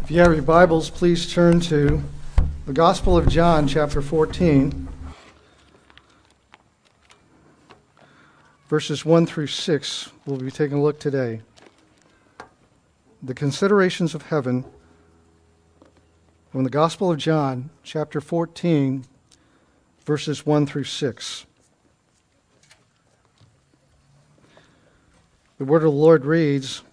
If you have your Bibles, please turn to the Gospel of John, chapter 14, verses 1 through 6. We'll be taking a look today. The considerations of heaven from the Gospel of John, chapter 14, verses 1 through 6. The word of the Lord reads,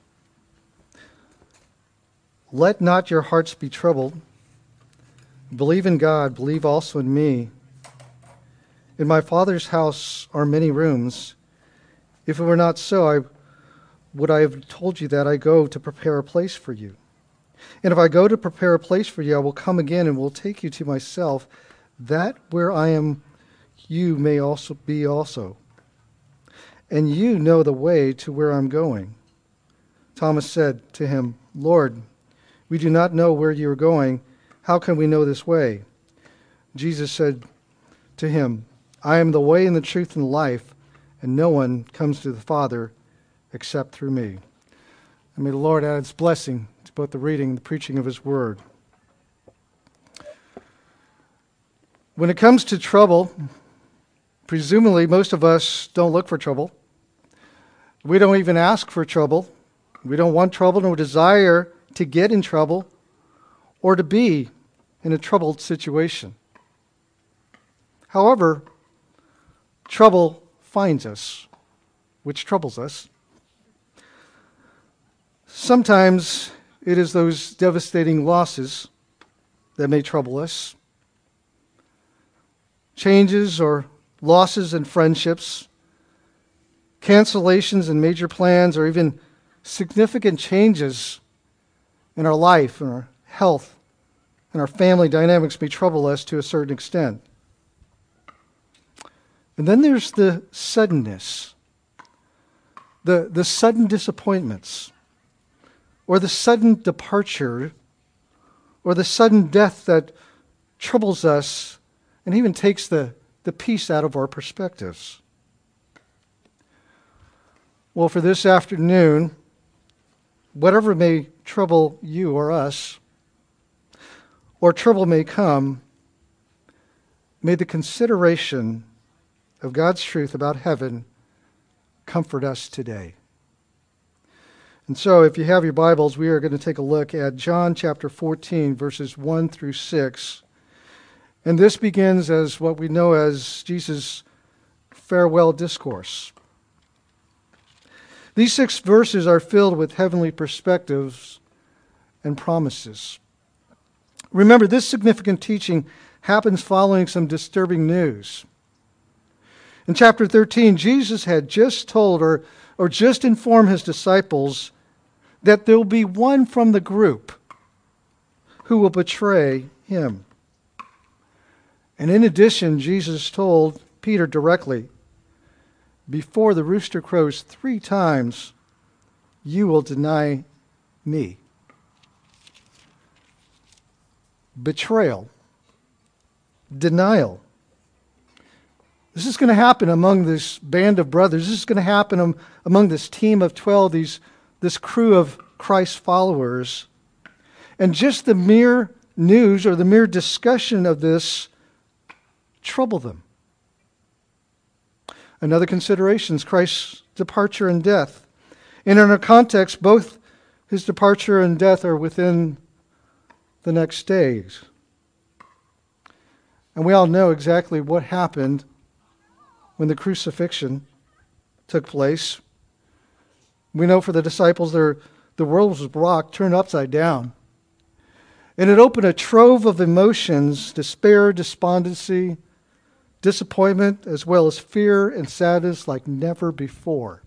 "Let not your hearts be troubled. Believe in God, believe also in me. In my Father's house are many rooms. If it were not so, would I have told you that I go to prepare a place for you? And if I go to prepare a place for you, I will come again and will take you to myself, that where I am, you may also be also. And you know the way to where I'm going." Thomas said to him, "Lord, we do not know where you are going. How can we know this way?" Jesus said to him, "I am the way and the truth and the life, and no one comes to the Father except through me." And may the Lord add his blessing to both the reading and the preaching of his word. When it comes to trouble, presumably most of us don't look for trouble. We don't even ask for trouble. We don't want trouble, nor desire to get in trouble or to be in a troubled situation. However, trouble finds us, which troubles us. Sometimes it is those devastating losses that may trouble us. Changes or losses in friendships, cancellations in major plans, or even significant changes in our life, in our health, and our family dynamics may trouble us to a certain extent. And then there's the suddenness, the sudden disappointments, or the sudden departure, or the sudden death that troubles us and even takes the peace out of our perspectives. Well, for this afternoon, whatever may trouble you or us, or trouble may come, may the consideration of God's truth about heaven comfort us today. And so, if you have your Bibles, we are going to take a look at John chapter 14, verses 1 through 6. And this begins as what we know as Jesus' farewell discourse. These 6 verses are filled with heavenly perspectives and promises. Remember, this significant teaching happens following some disturbing news. In chapter 13, Jesus had just told or just informed his disciples that there will be one from the group who will betray him. And in addition, Jesus told Peter directly, "Before the rooster crows 3 times, you will deny me." Betrayal. Denial. This is going to happen among this band of brothers. This is going to happen among this team of 12, this crew of Christ followers. And just the mere news or the mere discussion of this troubled them. Another consideration is Christ's departure and death. And in our context, both his departure and death are within the next days. And we all know exactly what happened when the crucifixion took place. We know for the disciples, the world was rocked, turned upside down. And it opened a trove of emotions, despair, despondency, disappointment, as well as fear and sadness like never before.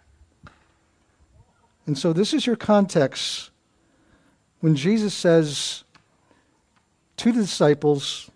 And so this is your context when Jesus says to the disciples,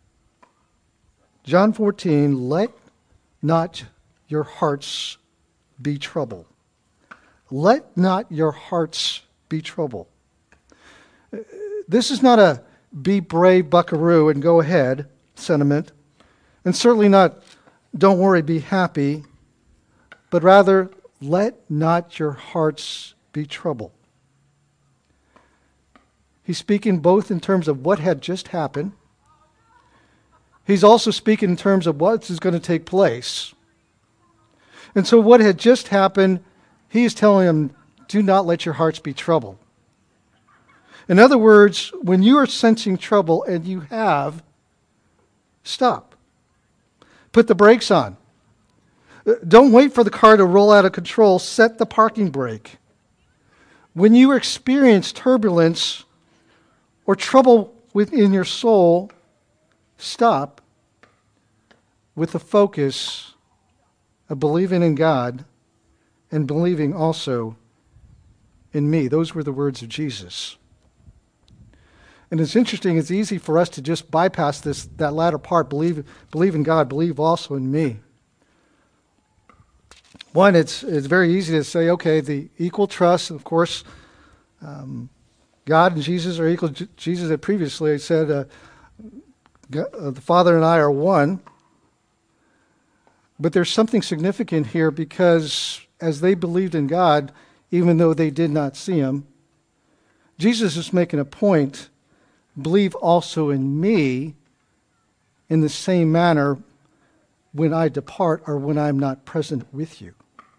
John 14, "Let not your hearts be troubled." Let not your hearts be troubled. This is not a be brave buckaroo and go ahead sentiment. And certainly not, don't worry, be happy, but rather, let not your hearts be troubled. He's speaking both in terms of what had just happened. He's also speaking in terms of what is going to take place. And so what had just happened, he is telling them, do not let your hearts be troubled. In other words, when you are sensing trouble, and you have, stop. Put the brakes on. Don't wait for the car to roll out of control. Set the parking brake. When you experience turbulence or trouble within your soul, stop with the focus of believing in God and believing also in me. Those were the words of Jesus. And it's interesting, it's easy for us to just bypass that latter part, believe in God, believe also in me. One, it's very easy to say, okay, the equal trust, of course, God and Jesus are equal. Jesus had previously said, the Father and I are one. But there's something significant here, because as they believed in God, even though they did not see him, Jesus is making a point, believe also in me in the same manner when I depart or when I'm not present with you.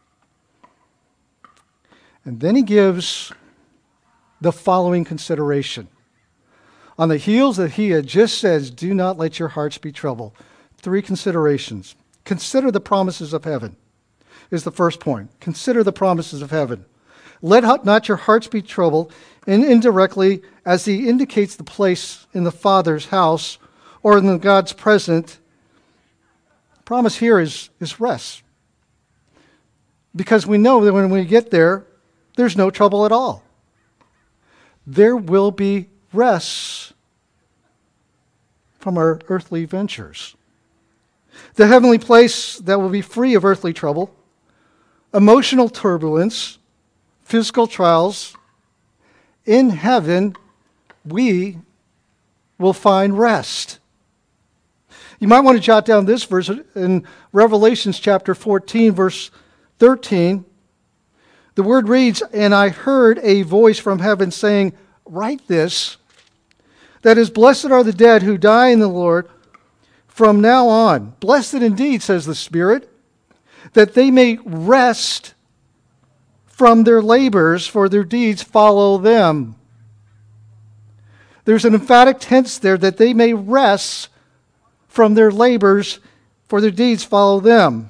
And then he gives the following consideration. On the heels that he had just said, do not let your hearts be troubled. 3 considerations. Consider the promises of heaven is the first point. Consider the promises of heaven. Let not your hearts be troubled, and indirectly, as he indicates the place in the Father's house or in God's presence, promise here is rest. Because we know that when we get there, there's no trouble at all. There will be rest from our earthly ventures. The heavenly place that will be free of earthly trouble, emotional turbulence, physical trials. In heaven, we will find rest. You might want to jot down this verse in Revelations chapter 14, verse 13. The word reads, and I heard a voice from heaven saying, write this, that is, blessed are the dead who die in the Lord from now on. Blessed indeed, says the Spirit, that they may rest from their labors, for their deeds follow them. There's an emphatic tense there, that they may rest from their labors, for their deeds follow them.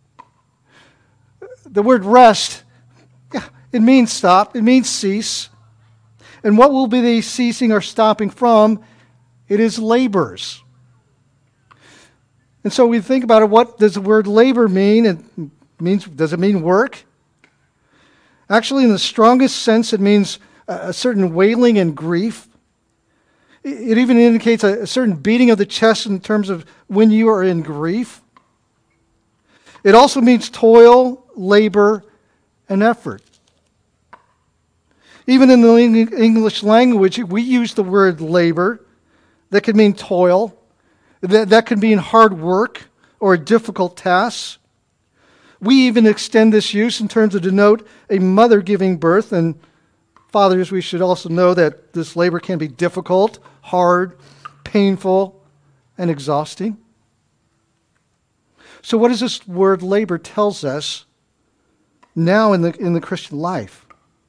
The word rest, it means stop, it means cease. And what will be they ceasing or stopping from? It is labors. And so we think about it, what does the word labor mean? Does it mean work? Actually, in the strongest sense, it means a certain wailing and grief. It even indicates a certain beating of the chest in terms of when you are in grief. It also means toil, labor, and effort. Even in the English language, we use the word labor. That could mean toil. That could mean hard work or a difficult task. We even extend this use in terms of denote a mother giving birth. And fathers, we should also know that this labor can be difficult, hard, painful, and exhausting. So what does this word labor tells us now in the Christian life?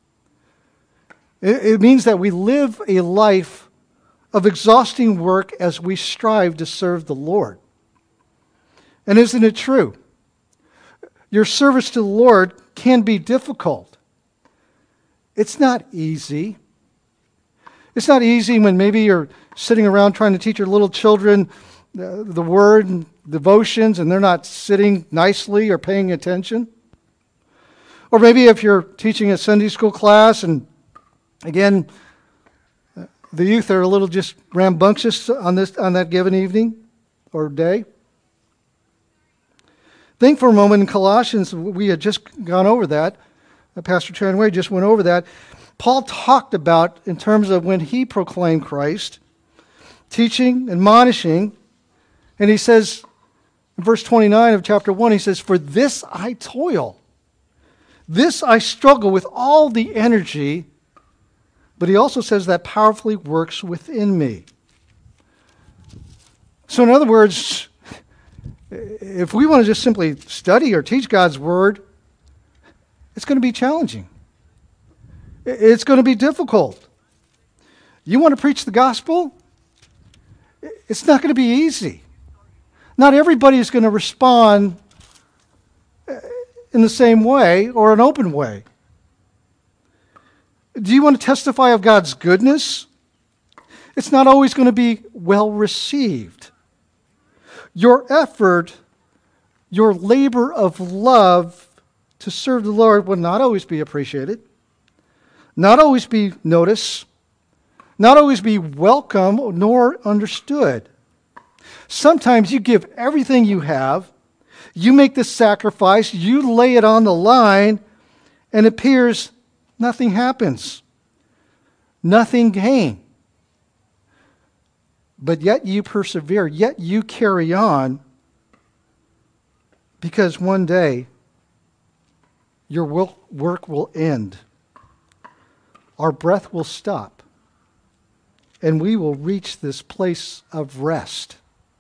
It means that we live a life of exhausting work as we strive to serve the Lord. And isn't it true? Your service to the Lord can be difficult. It's not easy. It's not easy when maybe you're sitting around trying to teach your little children the Word and devotions, and they're not sitting nicely or paying attention. Or maybe if you're teaching a Sunday school class, and again, the youth are a little just rambunctious on that given evening or day. Think for a moment in Colossians, we had just gone over that. Pastor Tranway just went over that. Paul talked about, in terms of when he proclaimed Christ, teaching, admonishing, and he says, in verse 29 of chapter 1, he says, for this I toil. This I struggle with all the energy But he also says that powerfully works within me. So in other words, if we want to just simply study or teach God's word, it's going to be challenging. It's going to be difficult. You want to preach the gospel? It's not going to be easy. Not everybody is going to respond in the same way or an open way. Do you want to testify of God's goodness? It's not always going to be well received. Your effort, your labor of love to serve the Lord will not always be appreciated, not always be noticed, not always be welcome nor understood. Sometimes you give everything you have, you make the sacrifice, you lay it on the line, and it appears nothing happens. Nothing gained. But yet you persevere, yet you carry on, because one day your work will end. Our breath will stop, and we will reach this place of rest.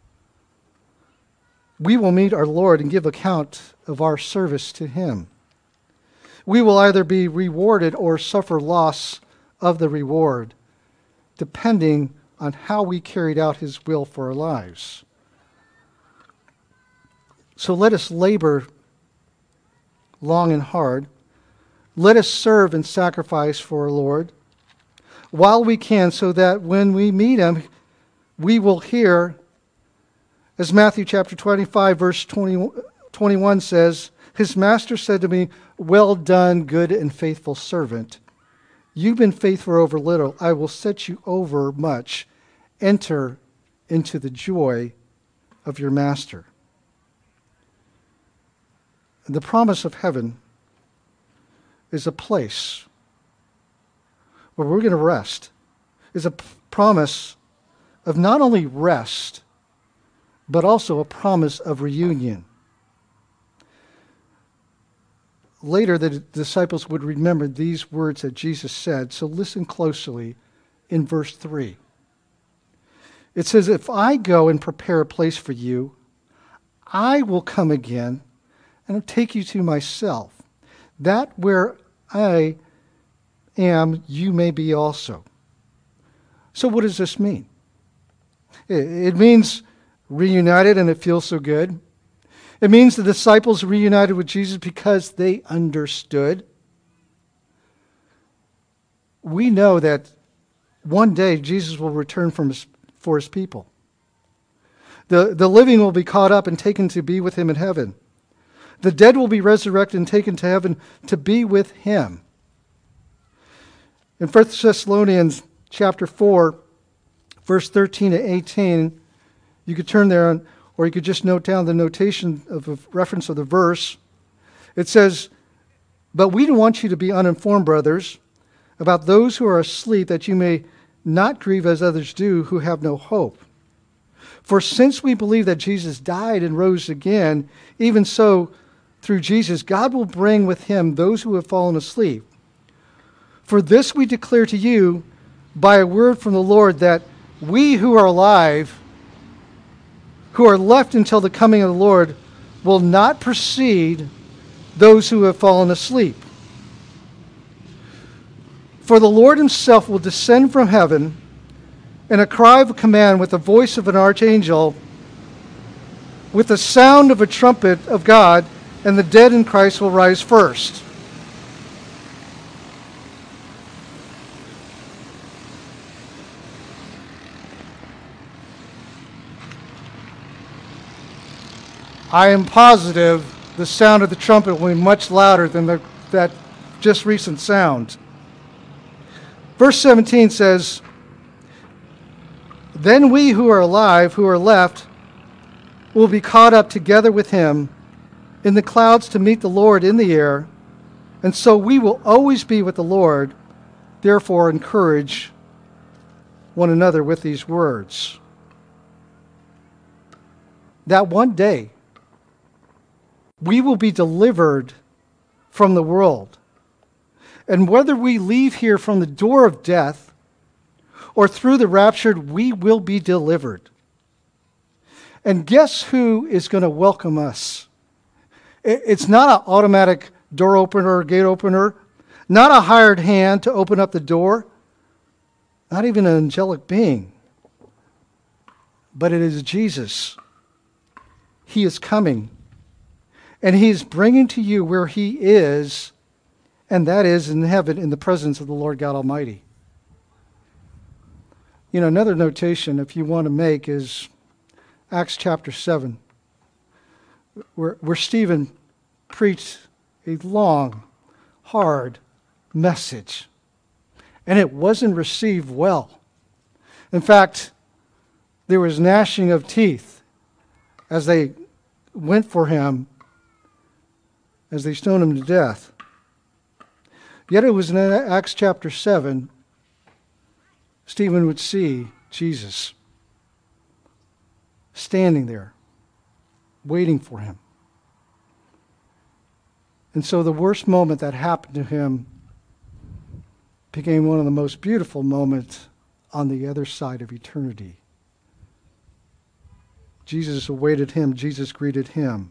We will meet our Lord and give account of our service to Him. We will either be rewarded or suffer loss of the reward, depending on how we carried out His will for our lives. So let us labor long and hard. Let us serve and sacrifice for our Lord while we can, so that when we meet Him, we will hear, as Matthew chapter 25, verse 21 says, His master said to me, "Well done, good and faithful servant. You've been faithful over little. I will set you over much. Enter into the joy of your master." The promise of heaven is a place where we're going to rest. Is a promise of not only rest, but also a promise of reunion. Later, the disciples would remember these words that Jesus said, so listen closely in verse 3. It says, "If I go and prepare a place for you, I will come again and take you to myself, that where I am, you may be also." So what does this mean? It means reunited, and it feels so good. It means the disciples reunited with Jesus because they understood. We know that one day Jesus will return for His people. The living will be caught up and taken to be with Him in heaven. The dead will be resurrected and taken to heaven to be with Him. In 1 Thessalonians chapter 4, verse 13 to 18, you could turn there, or you could just note down the notation of a reference of the verse. It says, "But we don't want you to be uninformed, brothers, about those who are asleep, that you may not grieve as others do who have no hope. For since we believe that Jesus died and rose again, even so through Jesus, God will bring with Him those who have fallen asleep. For this we declare to you by a word from the Lord, that we who are alive, who are left until the coming of the Lord, will not precede those who have fallen asleep. For the Lord Himself will descend from heaven, and a cry of command with the voice of an archangel, with the sound of a trumpet of God, and the dead in Christ will rise first. I am positive the sound of the trumpet will be much louder than that just recent sound. Verse 17 says, "Then we who are alive, who are left, will be caught up together with Him in the clouds to meet the Lord in the air, and so we will always be with the Lord. Therefore, encourage one another with these words." That one day, we will be delivered from the world. And whether we leave here from the door of death or through the raptured, we will be delivered. And guess who is going to welcome us? It's not an automatic door opener or gate opener, not a hired hand to open up the door, not even an angelic being, but it is Jesus. He is coming, and he is bringing to you where he is, and that is in heaven in the presence of the Lord God Almighty. You know, another notation if you want to make is Acts chapter 7, where Stephen preached a long, hard message, and it wasn't received well. In fact, there was gnashing of teeth as they went for him, as they stoned him to death. Yet it was in Acts chapter 7, Stephen would see Jesus standing there, waiting for him. And so the worst moment that happened to him became one of the most beautiful moments on the other side of eternity. Jesus awaited him. Jesus greeted him.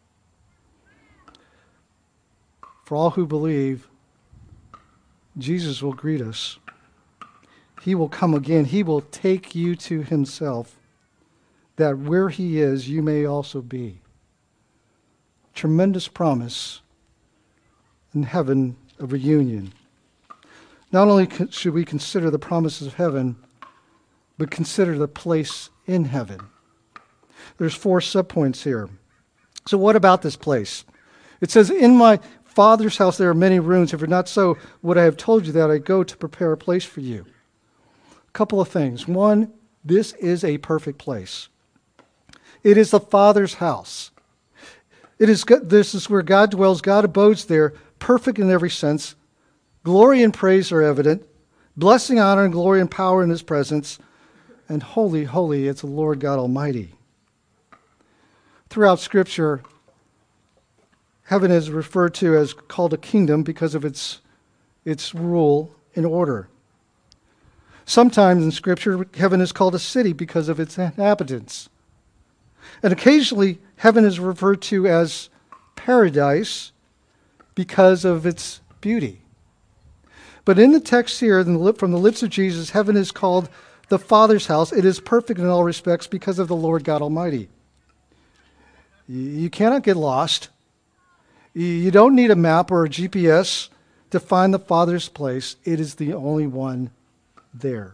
For all who believe, Jesus will greet us. He will come again. He will take you to himself, that where he is, you may also be. Tremendous promise in heaven of reunion. Not only should we consider the promises of heaven, but consider the place in heaven. There's 4 subpoints here. So what about this place? It says, in my Father's house there are many rooms. If it not so, would I have told you that I go to prepare a place for you? A couple of things. One, this is a perfect place. It is the Father's house. This is where God dwells. God abodes there, perfect in every sense. Glory and praise are evident. Blessing, honor, and glory and power in his presence. And holy, holy, it's the Lord God Almighty. Throughout Scripture, heaven is referred to as called a kingdom because of its rule and order. Sometimes in Scripture, heaven is called a city because of its inhabitants. And occasionally, heaven is referred to as paradise because of its beauty. But in the text here, from the lips of Jesus, heaven is called the Father's house. It is perfect in all respects because of the Lord God Almighty. You cannot get lost. You don't need a map or a GPS to find the Father's place. It is the only one there.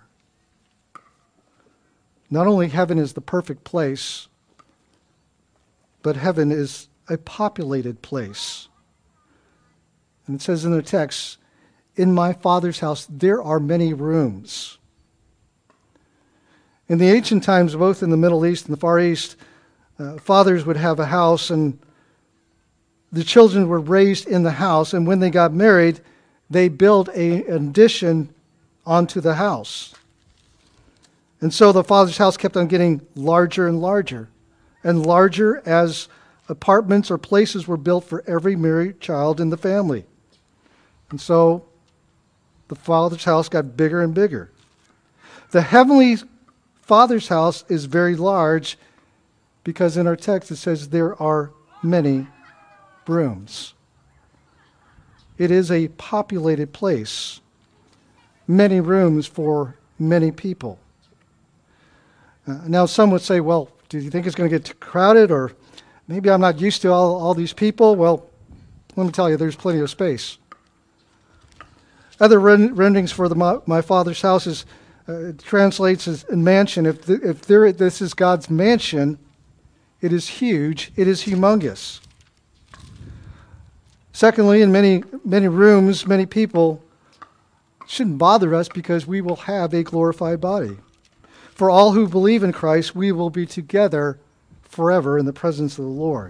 Not only heaven is the perfect place, but heaven is a populated place. And it says in the text, in my Father's house there are many rooms. In the ancient times, both in the Middle East and the Far East, fathers would have a house, and the children were raised in the house, and when they got married, they built an addition onto the house. And so the father's house kept on getting larger and larger, and larger as apartments or places were built for every married child in the family. And so the father's house got bigger and bigger. The heavenly Father's house is very large because in our text it says there are many rooms. It is a populated place. Many rooms for many people. Now some would say, well, do you think it's going to get too crowded, or maybe I'm not used to all these people? Well, let me tell you, there's plenty of space. Other renderings for my Father's house is translates as a mansion. If this is God's mansion, it is huge. It is humongous. Secondly, in many rooms, many people shouldn't bother us because we will have a glorified body. For all who believe in Christ, we will be together forever in the presence of the Lord.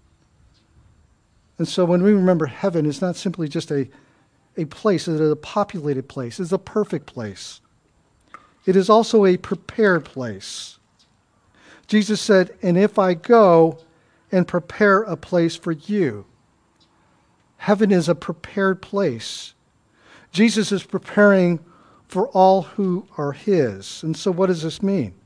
And so when we remember heaven, it's not simply just a place, it is a populated place. It's a perfect place. It is also a prepared place. Jesus said, and if I go and prepare a place for you. Heaven is a prepared place. Jesus is preparing for all who are his. And so what does this mean?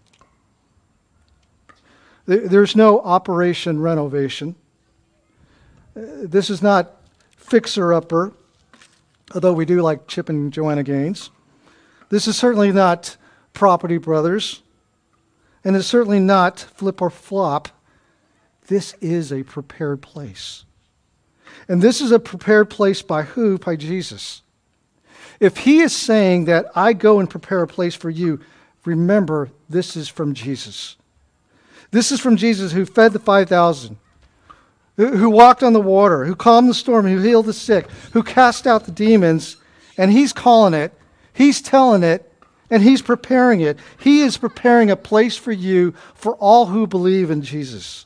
There's no operation renovation. This is not fixer-upper, although we do like Chip and Joanna Gaines. This is certainly not Property Brothers, and it's certainly not flip or flop. This is a prepared place. And this is a prepared place by who? By Jesus. If he is saying that I go and prepare a place for you, remember, this is from Jesus. This is from Jesus who fed the 5,000, who walked on the water, who calmed the storm, who healed the sick, who cast out the demons, and he's calling it, he's telling it, and he's preparing it. He is preparing a place for you for all who believe in Jesus.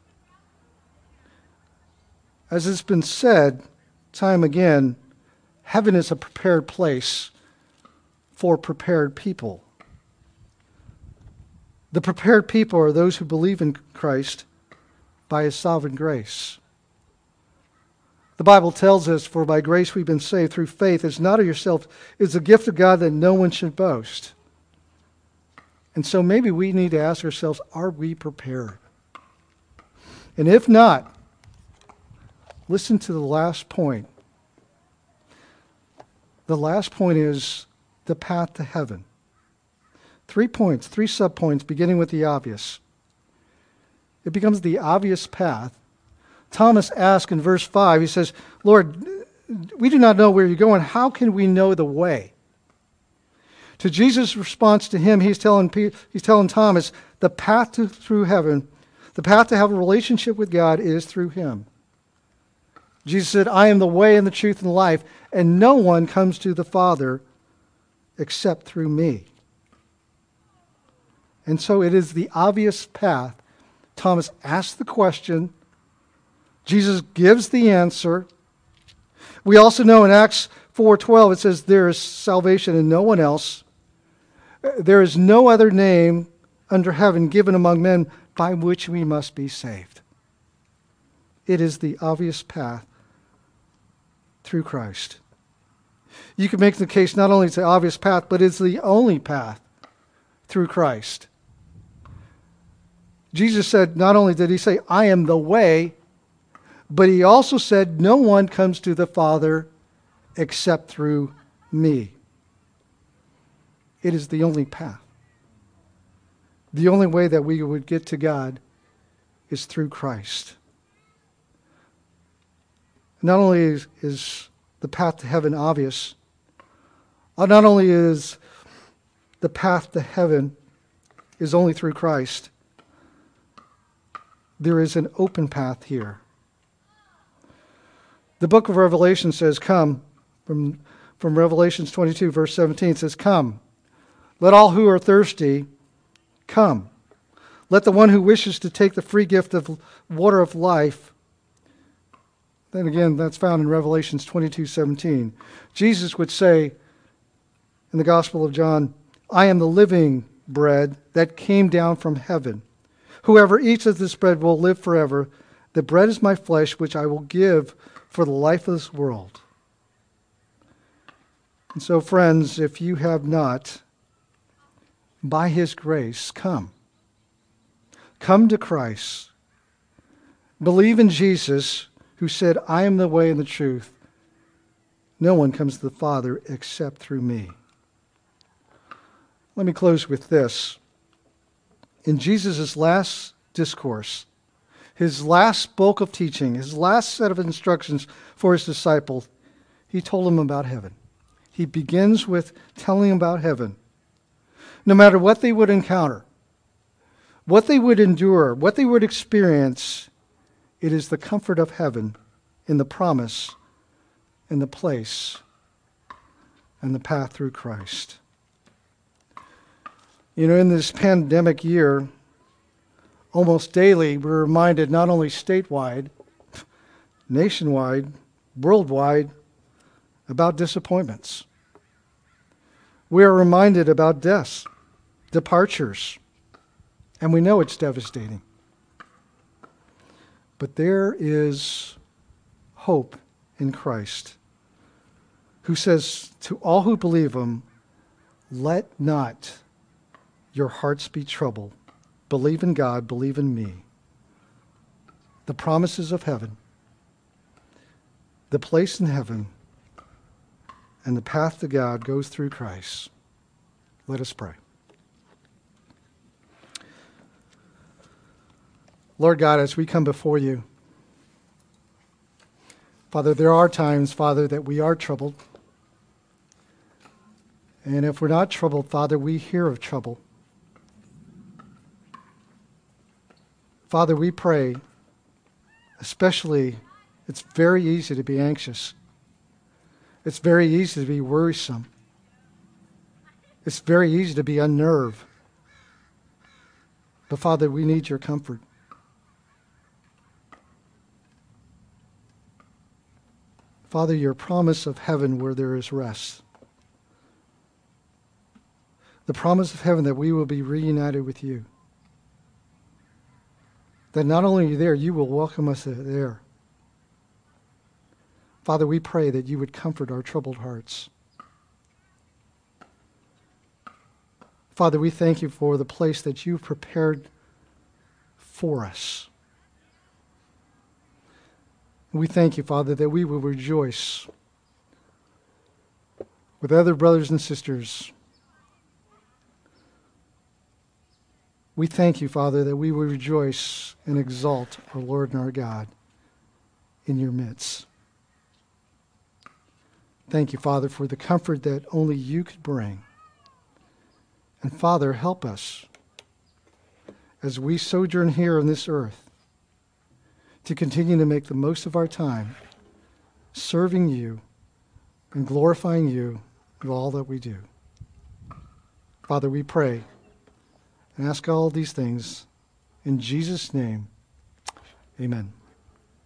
As it's been said time again, heaven is a prepared place for prepared people. The prepared people are those who believe in Christ by his sovereign grace. The Bible tells us, for by grace we've been saved through faith. It's not of yourself. It's a gift of God that no one should boast. And so maybe we need to ask ourselves, are we prepared? And if not, listen to the last point. The last point is the path to heaven. 3 points, 3 subpoints, beginning with the obvious. It becomes the obvious path. Thomas asks in verse 5, he says, Lord, we do not know where you're going. How can we know the way? To Jesus' response to him, he's telling Thomas, the path through heaven, the path to have a relationship with God is through him. Jesus said, I am the way and the truth and the life, and no one comes to the Father except through me. And so it is the obvious path. Thomas asks the question. Jesus gives the answer. We also know in Acts 4:12 it says there is salvation in no one else. There is no other name under heaven given among men by which we must be saved. It is the obvious path through Christ. You can make the case not only it's the obvious path, but it's the only path through Christ. Jesus said, not only did he say, I am the way, but he also said, no one comes to the Father except through me. It is the only path. The only way that we would get to God is through Christ. Not only is the path to heaven obvious, not only is the path to heaven is only through Christ, there is an open path here. The book of Revelation says, come, from Revelations 22, verse 17, says, come. Let all who are thirsty come. Let the one who wishes to take the free gift of water of life. Then again, that's found in Revelations 22:17. Jesus would say in the Gospel of John, I am the living bread that came down from heaven. Whoever eats of this bread will live forever. The bread is my flesh, which I will give for the life of this world. And so, friends, if you have not, by his grace, come. Come to Christ. Believe in Jesus, who said, I am the way and the truth. No one comes to the Father except through me. Let me close with this. In Jesus' last discourse, his last bulk of teaching, his last set of instructions for his disciples, he told them about heaven. He begins with telling them about heaven. No matter what they would encounter, what they would endure, what they would experience, it is the comfort of heaven in the promise, in the place, and the path through Christ. You know, in this pandemic year, almost daily we're reminded not only statewide, nationwide, worldwide, about disappointments. We are reminded about deaths, departures, and we know it's devastating. But there is hope in Christ. who says to all who believe him, let not your hearts be troubled. Believe in God, believe in me. The promises of heaven, the place in heaven, and the path to God goes through Christ. Let us pray. Lord God, as we come before you, Father, there are times, Father, that we are troubled. And if we're not troubled, Father, we hear of trouble. Father, we pray, especially, it's very easy to be anxious. It's very easy to be worrisome. It's very easy to be unnerved. But Father, we need your comfort. Father, your promise of heaven where there is rest. The promise of heaven that we will be reunited with you. That not only are you there, you will welcome us there. Father, we pray that you would comfort our troubled hearts. Father, we thank you for the place that you've prepared for us. We thank you, Father, that we will rejoice with other brothers and sisters. We thank you, Father, that we will rejoice and exalt our Lord and our God in your midst. Thank you, Father, for the comfort that only you could bring. And Father, help us as we sojourn here on this earth to continue to make the most of our time serving you and glorifying you in all that we do. Father, we pray and ask all these things in Jesus' name. Amen.